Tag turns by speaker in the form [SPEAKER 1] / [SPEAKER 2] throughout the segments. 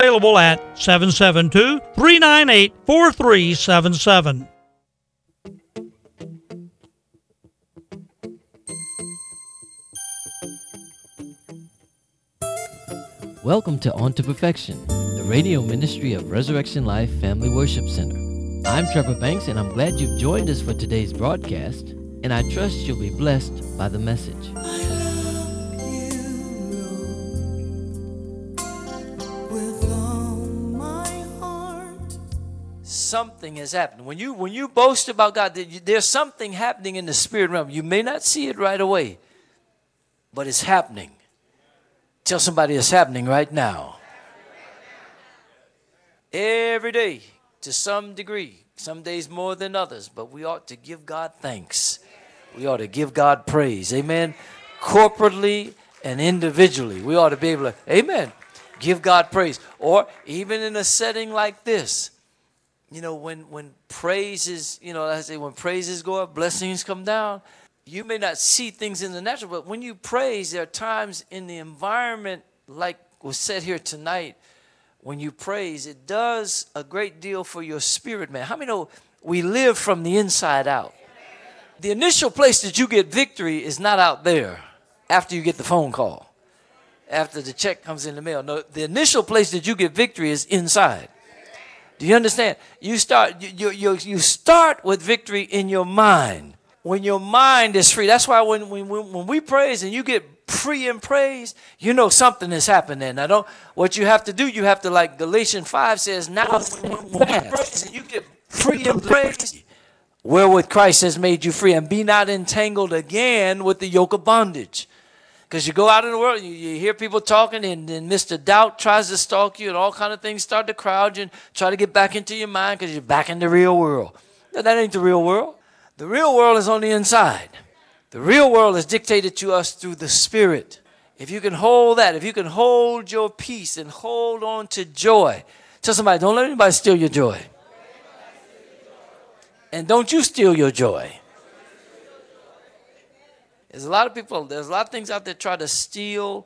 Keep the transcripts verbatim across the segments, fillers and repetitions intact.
[SPEAKER 1] Available at seven seven two, three nine eight, four three seven seven.
[SPEAKER 2] Welcome to On to Perfection, the radio ministry of Resurrection Life Family Worship Center. I'm Trevor Banks, and I'm glad you've joined us for today's broadcast, and I trust you'll be blessed by the message.
[SPEAKER 3] Something has happened. When you when you boast about God, there's something happening in the spirit realm. You may not see it right away, but it's happening. Tell somebody it's happening right now. Every day, to some degree, some days more than others, but we ought to give God thanks. We ought to give God praise. Amen. Corporately and individually, we ought to be able to, amen, give God praise. Or even in a setting like this, you know, when, when praises, you know, I say when praises go up, blessings come down. You may not see things in the natural, but when you praise, there are times in the environment, like was said here tonight, when you praise, it does a great deal for your spirit, man. How many know we live from the inside out? The initial place that you get victory is not out there after you get the phone call, after the check comes in the mail. No, the initial place that you get victory is inside. Do you understand? You start you, you, you start with victory in your mind. When your mind is free, that's why when, when, when we praise and you get free in praise, you know something has happened there. Now, don't, what you have to do, you have to, like Galatians five says, now when, when we praise and you get free in praise, wherewith Christ has made you free, and be not entangled again with the yoke of bondage. Because you go out in the world, you, you hear people talking, and then Mister Doubt tries to stalk you, and all kind of things start to crowd you and try to get back into your mind because you're back in the real world. Now, that ain't the real world. The real world is on the inside. The real world is dictated to us through the Spirit. If you can hold that, if you can hold your peace and hold on to joy, tell somebody, don't let anybody steal your joy. And don't you steal your joy. There's a lot of people, there's a lot of things out there try to steal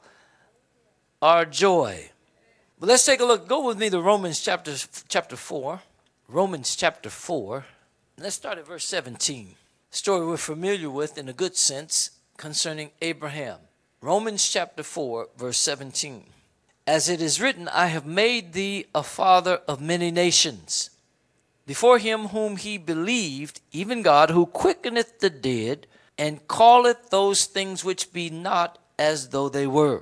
[SPEAKER 3] our joy. But let's take a look. Go with me to Romans chapter, chapter four. Romans chapter four. Let's start at verse seventeen. Story we're familiar with in a good sense concerning Abraham. Romans chapter four, verse seventeen. As it is written, I have made thee a father of many nations, before him whom he believed, even God, who quickeneth the dead, and calleth those things which be not as though they were,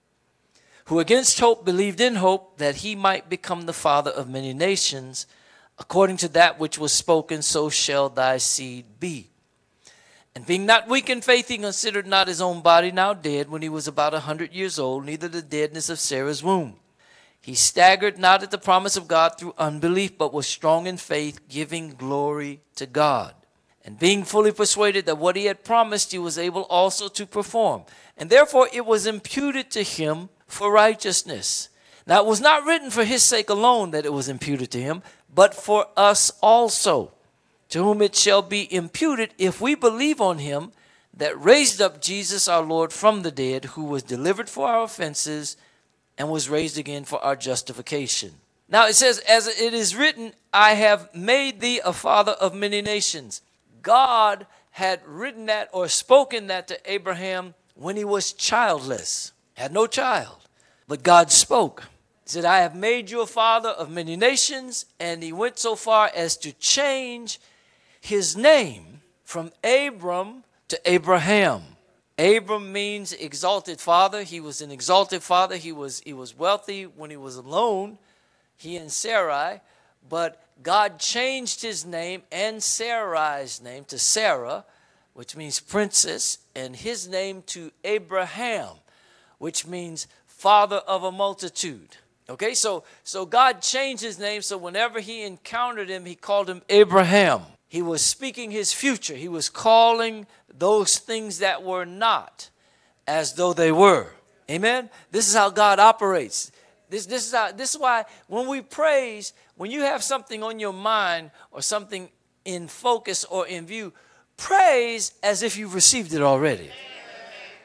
[SPEAKER 3] who against hope believed in hope, that he might become the father of many nations, according to that which was spoken, so shall thy seed be. And being not weak in faith, he considered not his own body now dead, when he was about a hundred years old, neither the deadness of Sarah's womb. He staggered not at the promise of God through unbelief, but was strong in faith, giving glory to God. And being fully persuaded that what he had promised, he was able also to perform. And therefore it was imputed to him for righteousness. Now it was not written for his sake alone that it was imputed to him, but for us also, to whom it shall be imputed if we believe on him that raised up Jesus our Lord from the dead, who was delivered for our offenses and was raised again for our justification. Now it says, as it is written, I have made thee a father of many nations. God had written that or spoken that to Abraham when he was childless, had no child. But God spoke. He said, I have made you a father of many nations. And he went so far as to change his name from Abram to Abraham. Abram means exalted father. He was an exalted father. He was, he was wealthy when he was alone, he and Sarai. But God changed his name and Sarai's name to Sarah, which means princess, and his name to Abraham, which means father of a multitude. Okay, so, so God changed his name, so whenever he encountered him, he called him Abraham. He was speaking his future. He was calling those things that were not as though they were. Amen? This is how God operates. This, this, is how, this is why when we praise, when you have something on your mind or something in focus or in view, praise as if you've received it already.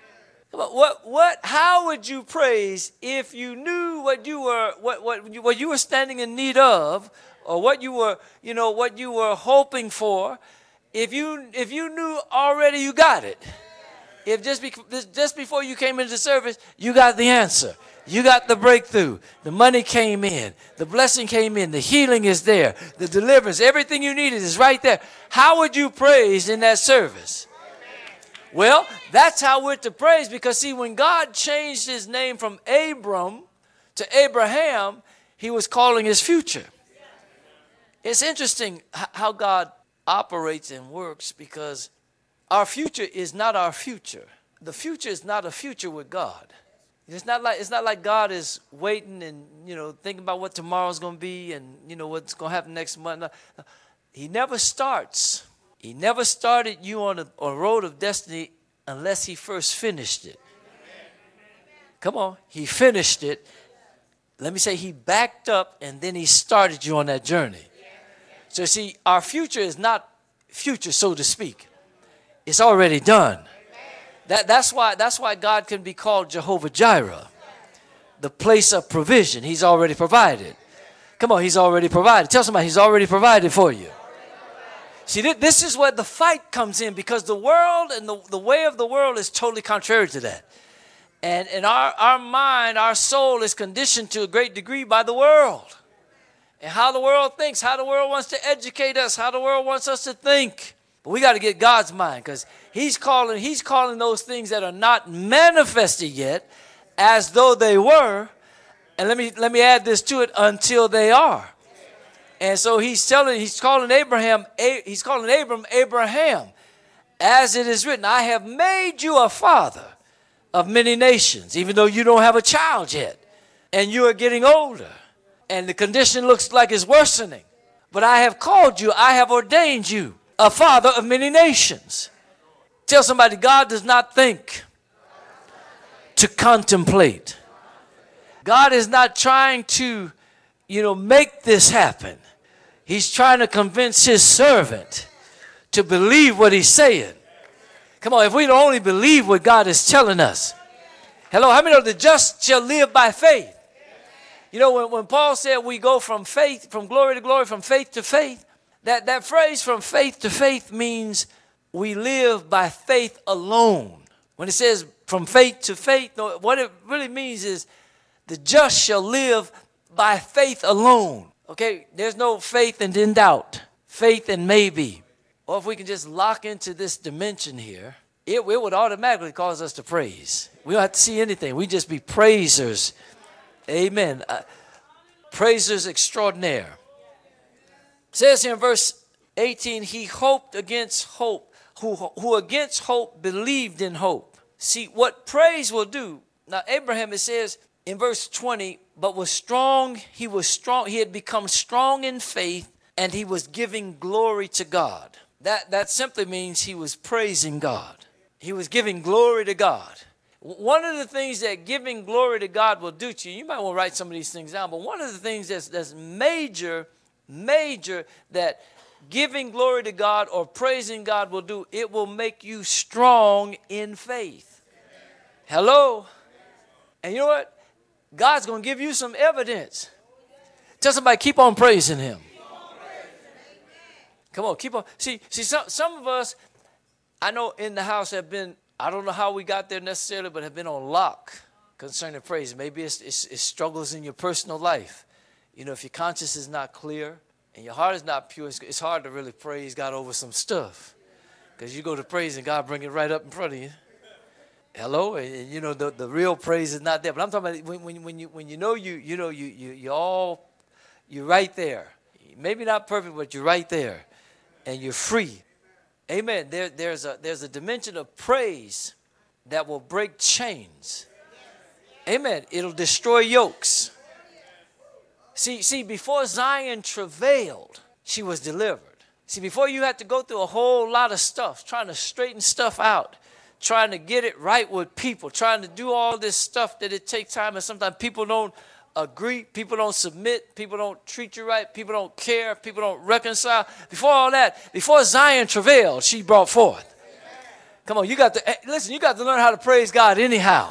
[SPEAKER 3] Come on, what, what, how would you praise if you knew what you were, what, what, you, what you were standing in need of, or what you were, you know, what you were hoping for, if you, if you knew already you got it? If just, be, just before you came into service, you got the answer. You got the breakthrough. The money came in. The blessing came in. The healing is there. The deliverance, everything you needed is right there. How would you praise in that service? Well, that's how we're to praise, because, see, when God changed his name from Abram to Abraham, he was calling his future. It's interesting how God operates and works, because our future is not our future. The future is not a future with God. It's not like it's not like God is waiting and, you know, thinking about what tomorrow's going to be and, you know, what's going to happen next month. He never starts. He never started you on a, a road of destiny unless he first finished it. Come on. He finished it. Let me say he backed up and then he started you on that journey. So, see, our future is not future, so to speak. It's already done. That, that's why, that's why God can be called Jehovah Jireh, the place of provision. He's already provided. Come on, he's already provided. Tell somebody he's already provided for you. See, this is where the fight comes in, because the world and the, the way of the world is totally contrary to that. And, and our, our mind, our soul is conditioned to a great degree by the world. And how the world thinks, how the world wants to educate us, how the world wants us to think. But we got to get God's mind, because he's calling, he's calling those things that are not manifested yet as though they were. And let me, let me add this to it, until they are. And so he's telling, he's calling Abraham, he's calling Abram, Abraham, as it is written, I have made you a father of many nations, even though you don't have a child yet, and you are getting older, and the condition looks like it's worsening. But I have called you, I have ordained you a father of many nations. Tell somebody, God does not think to contemplate. God is not trying to, you know, make this happen. He's trying to convince his servant to believe what he's saying. Come on, if we'd only believe what God is telling us. Hello, how many know the just shall live by faith? You know, when, when Paul said we go from faith, from glory to glory, from faith to faith, that, that phrase from faith to faith means we live by faith alone. When it says from faith to faith, no, what it really means is the just shall live by faith alone. Okay, there's no faith and in doubt, faith and maybe. Or if we can just lock into this dimension here, it, it would automatically cause us to praise. We don't have to see anything. We just be praisers. Amen. Uh, praisers extraordinaire. It says here in verse eighteen, he hoped against hope, who, who against hope believed in hope. See, what praise will do. Now, Abraham, it says in verse twenty, but was strong, he was strong, he had become strong in faith, and he was giving glory to God. That, that simply means he was praising God. He was giving glory to God. One of the things that giving glory to God will do to you, you might want to write some of these things down, but one of the things that's, that's major, major that giving glory to God or praising God will do, it will make you strong in faith. Hello? And you know what? God's going to give you some evidence. Tell somebody, keep on praising him. Come on, keep on. See, see, some, some of us, I know in the house have been, I don't know how we got there necessarily, but have been on lock concerning praise. Maybe it's, it's, it's struggles in your personal life. You know, if your conscience is not clear and your heart is not pure, it's, it's hard to really praise God over some stuff. Because you go to praise and God bring it right up in front of you. Hello, and, and you know the, the real praise is not there. But I'm talking about when, when, when you when you know you you know you you you all you're right there. Maybe not perfect, but you're right there, and you're free. Amen. There there's a there's a dimension of praise that will break chains. Amen. It'll destroy yokes. See see before Zion travailed, she was delivered. See, before you had to go through a whole lot of stuff, trying to straighten stuff out, trying to get it right with people, trying to do all this stuff that it takes time, and sometimes people don't agree, people don't submit, people don't treat you right, people don't care, people don't reconcile. Before all that, before Zion travailed, she brought forth. Come on, you got to, listen, you got to learn how to praise God anyhow.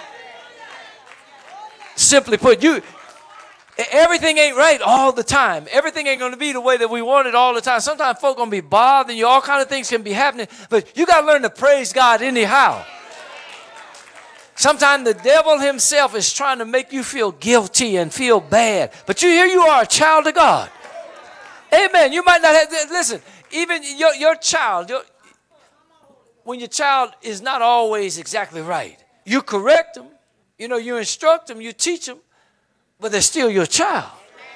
[SPEAKER 3] Simply put, you, everything ain't right all the time. Everything ain't going to be the way that we want it all the time. Sometimes folk going to be bothering you. All kind of things can be happening. But you got to learn to praise God anyhow. Sometimes the devil himself is trying to make you feel guilty and feel bad. But you here you are, a child of God. Amen. You might not have, listen, even your, your child, your, when your child is not always exactly right, you correct them, you know, you instruct them, you teach them, but they're still your child.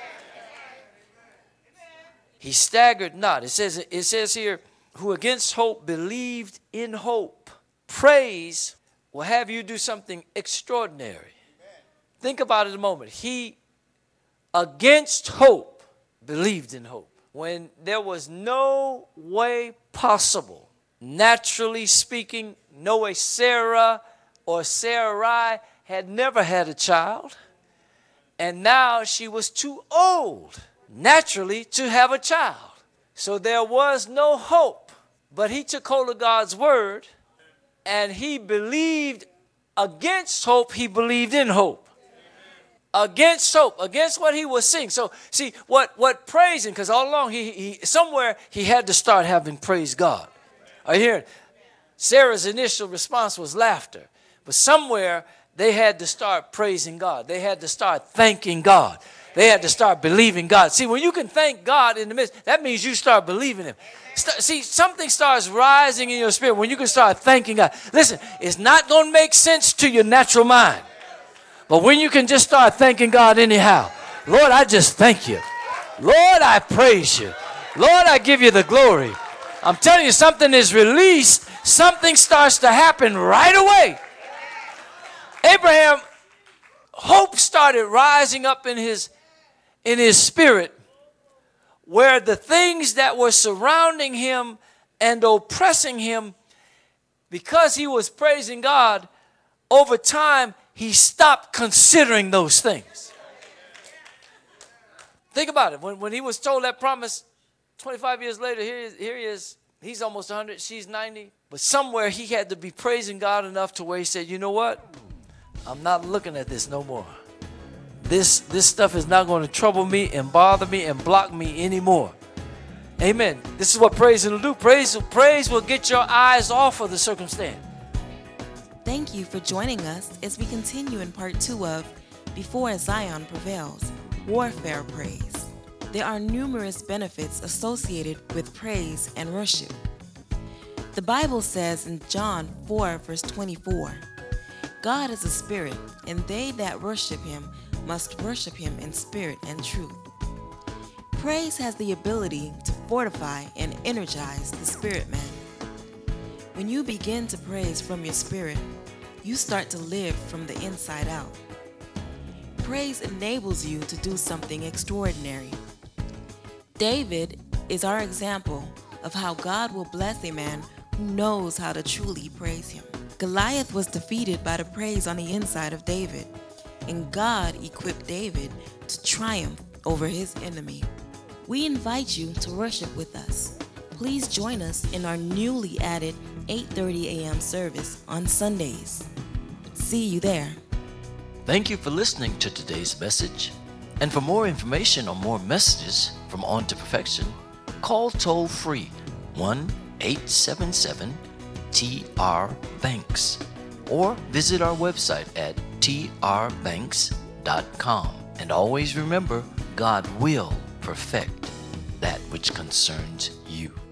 [SPEAKER 3] He staggered not. It says, it says here, who against hope believed in hope. Praise will have you do something extraordinary. Amen. Think about it a moment. He, against hope, believed in hope. When there was no way possible, naturally speaking, no way Sarah or Sarai had never had a child. And now she was too old, naturally, to have a child. So there was no hope. But he took hold of God's word. And he believed against hope, he believed in hope. Against hope, against what he was seeing. So, see, what, what praising, because all along, he, he somewhere he had to start having praised God. Are you hearing? Sarah's initial response was laughter. But somewhere, they had to start praising God. They had to start thanking God. They had to start believing God. See, when you can thank God in the midst, that means you start believing Him. St- see, something starts rising in your spirit when you can start thanking God. Listen, it's not going to make sense to your natural mind. But when you can just start thanking God anyhow. Lord, I just thank you. Lord, I praise you. Lord, I give you the glory. I'm telling you, something is released. Something starts to happen right away. Abraham, hope started rising up in his in his spirit, where the things that were surrounding him and oppressing him, because he was praising God, over time, he stopped considering those things. Think about it. When, when he was told that promise, twenty-five years later, here he is, here he is. He's almost one hundred, she's ninety. But somewhere he had to be praising God enough to where he said, you know what? I'm not looking at this no more. This, this stuff is not going to trouble me and bother me and block me anymore. Amen. This is what praise will do. Praise, praise will get your eyes off of the circumstance.
[SPEAKER 4] Thank you for joining us as we continue in part two of Before Zion Prevails, Warfare Praise. There are numerous benefits associated with praise and worship. The Bible says in John four, verse twenty-four, God is a spirit, and they that worship him must worship him in spirit and truth. Praise has the ability to fortify and energize the spirit man. When you begin to praise from your spirit, you start to live from the inside out. Praise enables you to do something extraordinary. David is our example of how God will bless a man who knows how to truly praise him. Goliath was defeated by the praise on the inside of David, and God equipped David to triumph over his enemy. We invite you to worship with us. Please join us in our newly added eight thirty a.m. service on Sundays. See you there.
[SPEAKER 3] Thank you for listening to today's message. And for more information on more messages from On to Perfection, call toll free one eight seven seven T R Banks or visit our website at T R banks dot com. And always remember, God will perfect that which concerns you.